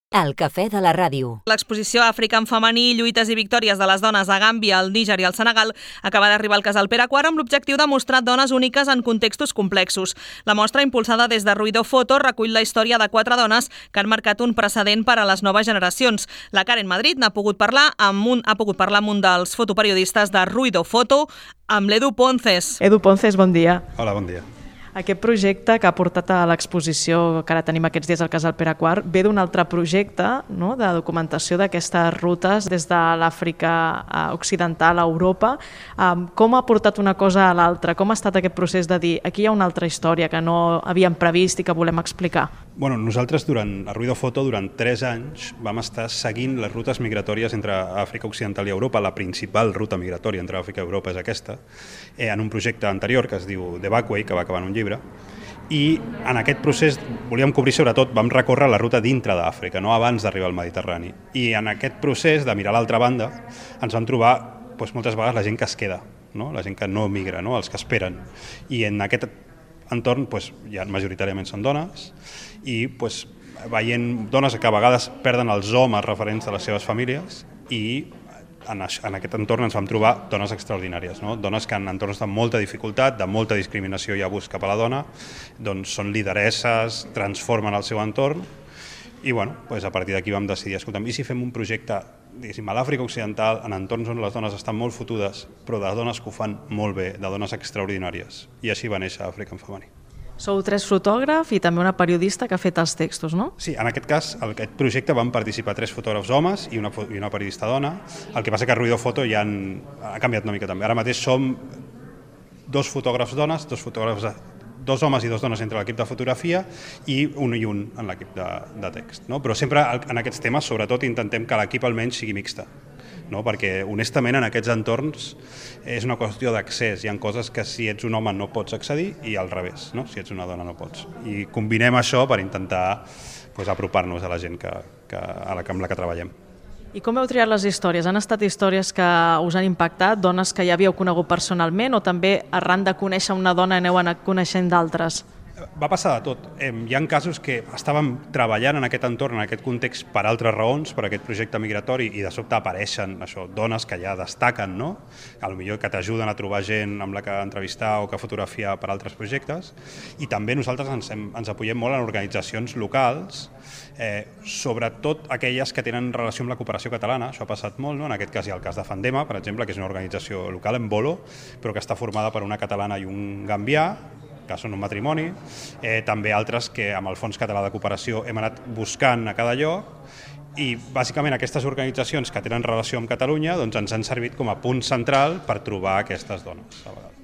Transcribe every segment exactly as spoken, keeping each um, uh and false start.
El cafè de la ràdio. L'exposició Àfrica en femení, lluites i victòries de les dones a Gàmbia, el Níger i el Senegal acaba d'arribar al Casal Pere quart amb l'objectiu de mostrar dones úniques en contextos complexos. La mostra, impulsada des de Ruido Foto, recull la història de quatre dones que han marcat un precedent per a les noves generacions. La Karen Madrid n'ha pogut parlar amb un, ha pogut parlar amb un dels fotoperiodistes de Ruido Foto, amb l'Edu Ponces. Edu Ponces, bon dia. Hola, bon dia. Aquest projecte que ha portat a l'exposició que ara tenim aquests dies al Casal Pere quart ve d'un altre projecte, no?, de documentació d'aquestes rutes des de l'Àfrica occidental a Europa. Com ha portat una cosa a l'altra? Com ha estat aquest procés de dir aquí hi ha una altra història que no havíem previst i que volem explicar? Bueno, nosaltres durant a Ruido Foto durant tres anys vam estar seguint les rutes migratòries entre Àfrica Occidental i Europa. La principal ruta migratòria entre Àfrica i Europa és aquesta, eh, en un projecte anterior que es diu The Backway, que va acabar en un llibre. I en aquest procés volíem cobrir sobretot, vam recórrer la ruta dintre d'Àfrica, no abans d'arribar al Mediterrani. I en aquest procés de mirar l'altra banda ens vam trobar doncs, moltes vegades la gent que es queda, no? La gent que no migra, no? Els que esperen. I en aquest entorn doncs, ja majoritàriament són dones i doncs, veient dones que a vegades perden els homes referents de les seves famílies i en aquest entorn ens vam trobar dones extraordinàries, no? Dones que en entorns de molta dificultat, de molta discriminació i abús cap a la dona, doncs són lideresses, transformen el seu entorn i bueno, doncs a partir d'aquí vam decidir, escolta'm, i si fem un projecte diguéssim, a l'Àfrica Occidental, en entorns on les dones estan molt fotudes, però de dones que ho fan molt bé, de dones extraordinàries, i així va néixer Àfrica en femení. Sou tres fotògrafs i també una periodista que ha fet els textos, no? Sí, en aquest cas, en aquest projecte van participar tres fotògrafs homes i una, i una periodista dona. El que passa que a Ruido Foto ja han, ha canviat una mica també. Ara mateix som dos fotògrafs dones, dos fotògrafs, dos homes i dos dones entre l'equip de fotografia i un i un en l'equip de, de text. No? Però sempre en aquests temes, sobretot, intentem que l'equip almenys sigui mixta. No? Perquè honestament en aquests entorns és una qüestió d'accés, hi ha coses que si ets un home no pots accedir i al revés, no? Si ets una dona no pots. I combinem això per intentar pues, apropar-nos a la gent que, que, a la, amb la que treballem. I com heu triat les històries? Han estat històries que us han impactat, dones que ja havíeu conegut personalment o també arran de conèixer una dona aneu anat coneixent d'altres? Va passar de tot. Hi ha casos que estàvem treballant en aquest entorn, en aquest context, per altres raons, per aquest projecte migratori, i de sobte apareixen això, dones que ja destaquen, no? A lo millor que t'ajuden a trobar gent amb la que entrevistar o que fotografiar per altres projectes. I també nosaltres ens, hem, ens apoyem molt en organitzacions locals, eh, sobretot aquelles que tenen relació amb la cooperació catalana. Això ha passat molt, no? En aquest cas hi ha el cas de Fandema, per exemple, que és una organització local en Bolo, però que està formada per una catalana i un gambià, que són un matrimoni, eh, també altres que amb el Fons Català de Cooperació hem anat buscant a cada lloc i bàsicament aquestes organitzacions que tenen relació amb Catalunya doncs ens han servit com a punt central per trobar aquestes dones.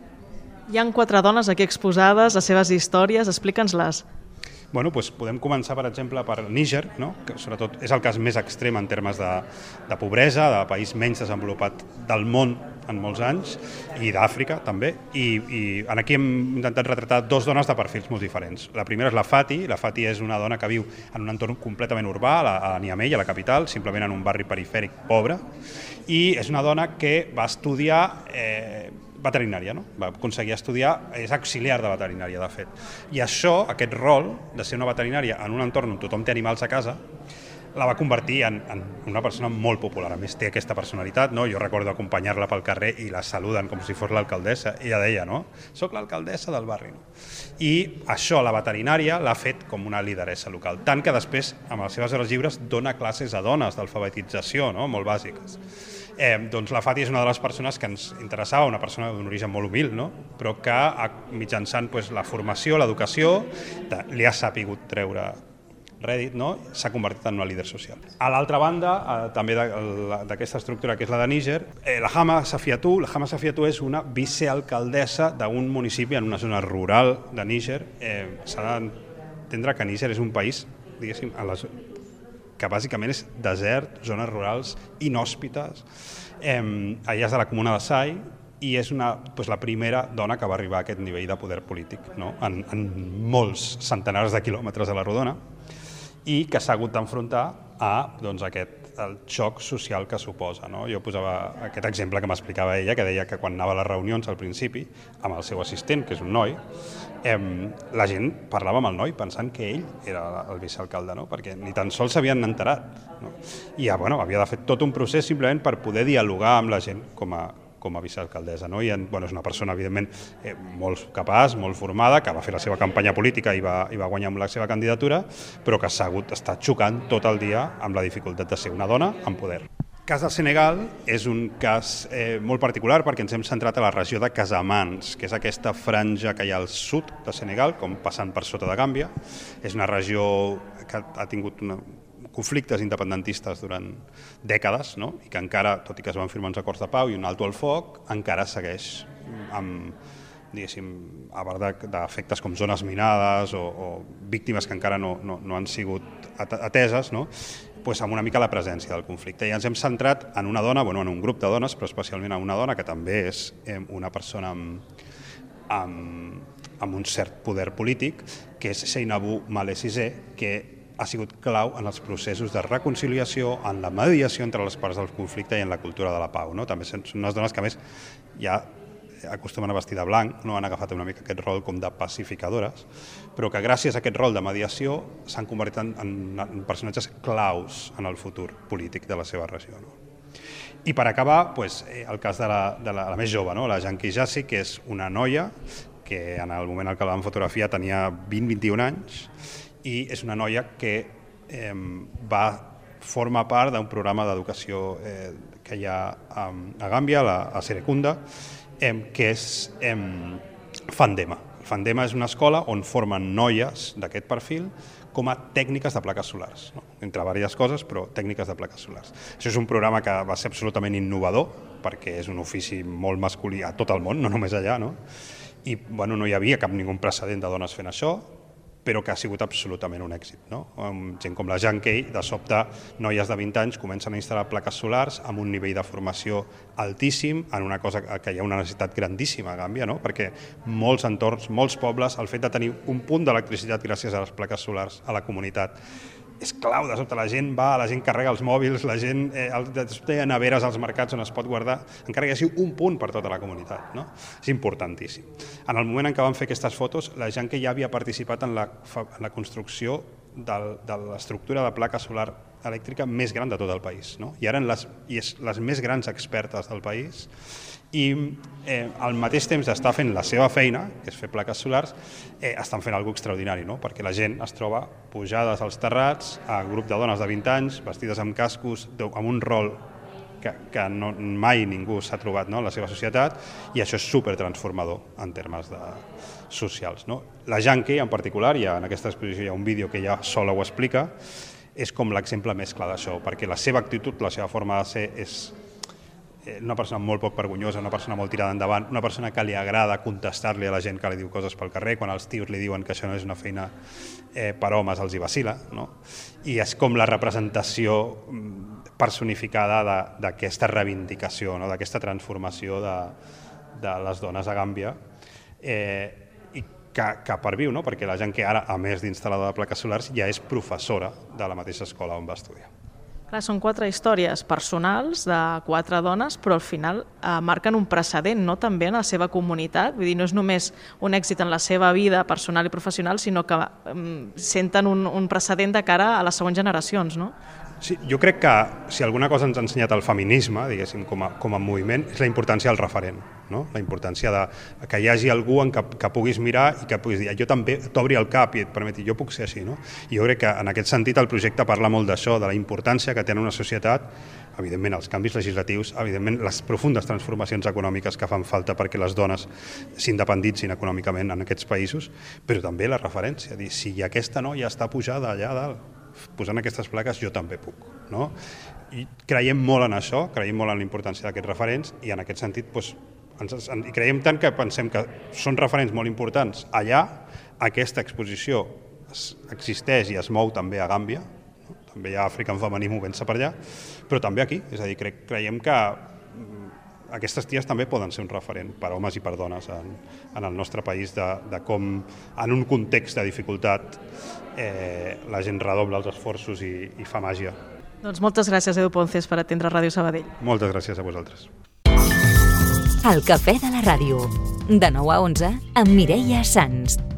Hi ha quatre dones aquí exposades, les seves històries, explica'ns-les. Bueno, doncs podem començar, per exemple, per Níger, no? Que sobretot és el cas més extrem en termes de, de pobresa, de país menys desenvolupat del món en molts anys, i d'Àfrica també. I, i aquí hem intentat retratar dos dones de perfils molt diferents. La primera és la Fati. La Fati és una dona que viu en un entorn completament urbà, a, a Niamey, a la capital, simplement en un barri perifèric pobre, i és una dona que va estudiar eh, veterinària, no? Va aconseguir estudiar, és auxiliar de veterinària, de fet. I això, aquest rol de ser una veterinària en un entorn on tothom té animals a casa, la va convertir en, en una persona molt popular. A més, té aquesta personalitat, no? Jo recordo acompanyar-la pel carrer i la saluden com si fos l'alcaldessa. Ella deia, no? Soc l'alcaldessa del barri. No? I això, la veterinària, l'ha fet com una lideressa local. Tant que després, amb les seves hores lliures, dona classes a dones d'alfabetització, no? Molt bàsiques. Eh, doncs la Fati és una de les persones que ens interessava, una persona d'un origen molt humil, no? Però que mitjançant pues, la formació, l'educació, li ha sapigut treure rèdit, no? S'ha convertit en una líder social. A l'altra banda, eh, també d'aquesta estructura que és la de Níger, eh, la Hama Safiatou, la Hama Safiatou és una vicealcaldessa d'un municipi en una zona rural de Níger. Eh, S'ha d'entendre que Níger és un país, diguéssim, a les, que bàsicament és desert, zones rurals inhòspites. Eh, allà és de la comuna de Sai, i és una, doncs, la primera dona que va arribar a aquest nivell de poder polític, no? en, en molts centenars de quilòmetres a la rodona, i que s'ha hagut d'enfrontar a doncs, aquest el xoc social que suposa. No? Jo posava aquest exemple que m'explicava ella, que deia que quan anava a les reunions al principi, amb el seu assistent, que és un noi, eh, la gent parlava amb el noi pensant que ell era el vicealcalde, no? Perquè ni tan sols s'havien enterat. No? I ja, bueno, havia de fer tot un procés simplement per poder dialogar amb la gent com a com a vicealcaldessa. No? I, bueno, és una persona, evidentment, eh, molt capaç, molt formada, que va fer la seva campanya política i va, i va guanyar amb la seva candidatura, però que s'ha hagut d'estar xocant tot el dia amb la dificultat de ser una dona amb poder. El cas del Senegal és un cas eh, molt particular perquè ens hem centrat a la regió de Casamance, que és aquesta franja que hi ha al sud de Senegal, com passant per sota de Gàmbia. És una regió que ha tingut una conflictes independentistes durant dècades, no? I que encara, tot i que es van firmar uns acords de pau i un alto al foc, encara segueix amb, diguéssim, a part d'efectes com zones minades o, o víctimes que encara no, no, no han sigut ateses, no? Pues amb una mica la presència del conflicte. I ens hem centrat en una dona, bueno, en un grup de dones, però especialment en una dona que també és una persona amb, amb, amb un cert poder polític, que és Seynabou Male Cissé, que ha sigut clau en els processos de reconciliació, en la mediació entre les parts del conflicte i en la cultura de la pau. No? També són unes dones que, a més, ja acostumen a vestir de blanc, no? Han agafat una mica aquest rol com de pacificadores, però que gràcies a aquest rol de mediació s'han convertit en, en personatges claus en el futur polític de la seva regió. No? I per acabar, pues, el cas de la, de la, la més jove, no? La Janki Jassy, que és una noia que en el moment en què la van fotografiar tenia vint a vint i un anys, i és una noia que eh, va formar part d'un programa d'educació eh, que hi ha a, a Gàmbia, a, a Serekunda, eh, que és eh, Fandema. Fandema és una escola on formen noies d'aquest perfil com a tècniques de plaques solars, no? Entre diverses coses, però tècniques de plaques solars. Això és un programa que va ser absolutament innovador, perquè és un ofici molt masculí a tot el món, no només allà, no? I bueno, no hi havia cap ningú precedent de dones fent això, però que ha sigut absolutament un èxit. No? Gent com la Janki, de sobte, noies de vint anys comencen a instal·lar plaques solars amb un nivell de formació altíssim, en una cosa que hi ha una necessitat grandíssima a Gàmbia, no? Perquè molts entorns, molts pobles, el fet de tenir un punt d'electricitat gràcies a les plaques solars a la comunitat és clau. De sobte la gent va, la gent carrega els mòbils, la gent, eh, de sobte hi ha neveres als mercats on es pot guardar, encara que hi hagi un punt per tota la comunitat. No? És importantíssim. En el moment en què van fer aquestes fotos, la Janki ja havia participat en la, en la construcció del, de l'estructura de placa solar elèctrica més gran de tot el país. No? I eren les, i és les més grans expertes del país, i eh, al mateix temps d'estar fent la seva feina, que és fer plaques solars, eh, estan fent alguna cosa extraordinari, no? Perquè la gent es troba pujades als terrats, a grup de dones de vint anys, vestides amb cascos, amb un rol que, que no, mai ningú s'ha trobat, no? En la seva societat, i això és supertransformador en termes de socials. No? La Janki, en particular, i en aquesta exposició hi ha un vídeo que ja sola ho explica, és com l'exemple més clar d'això, perquè la seva actitud, la seva forma de ser és una persona molt poc vergonyosa, una persona molt tirada endavant, una persona que li agrada contestar-li a la gent que li diu coses pel carrer, quan els tios li diuen que això no és una feina eh, per homes, els hi vacila, no? I és com la representació personificada d'aquesta reivindicació, no? D'aquesta transformació de, de les dones a Gàmbia, eh, i que, que perviu, no? Perquè la gent que ara, a més d'instal·ladora de plaques solars, ja és professora de la mateixa escola on va estudiar. Clar, són quatre històries personals de quatre dones, però al final eh, marquen un precedent, no? També en la seva comunitat. Vull dir, no és només un èxit en la seva vida personal i professional, sinó que eh, senten un, un precedent de cara a les següents generacions, no? Sí, jo crec que si alguna cosa ens ha ensenyat el feminisme, diguéssim, com a, com a moviment, és la importància del referent, no? La importància de que hi hagi algú en que, que puguis mirar i que puguis dir, jo també t'obri el cap i et permeti, jo puc ser així, no? I jo crec que en aquest sentit el projecte parla molt d'això, de la importància que té en una societat, evidentment els canvis legislatius, evidentment les profundes transformacions econòmiques que fan falta perquè les dones s'independitzin econòmicament en aquests països, però també la referència, dir, si aquesta noia està pujada allà dalt, posant aquestes plaques, jo també puc. No? I creiem molt en això, creiem molt en la importància d'aquests referents i en aquest sentit doncs, ens, en, creiem tant que pensem que són referents molt importants. Allà aquesta exposició existeix i es mou també a Gàmbia, no? També hi ha African Femení movent-se per allà, però també aquí, és a dir, cre creiem que aquestes ties també poden ser un referent per homes i per dones en, en el nostre país de, de com en un context de dificultat eh, la gent redobla els esforços i, i fa màgia. Doncs moltes gràcies, Edu Ponces, per atendre Ràdio Sabadell. Moltes gràcies a vosaltres. El Cafè de la Ràdio, de nou a onze, amb Mireia Sans.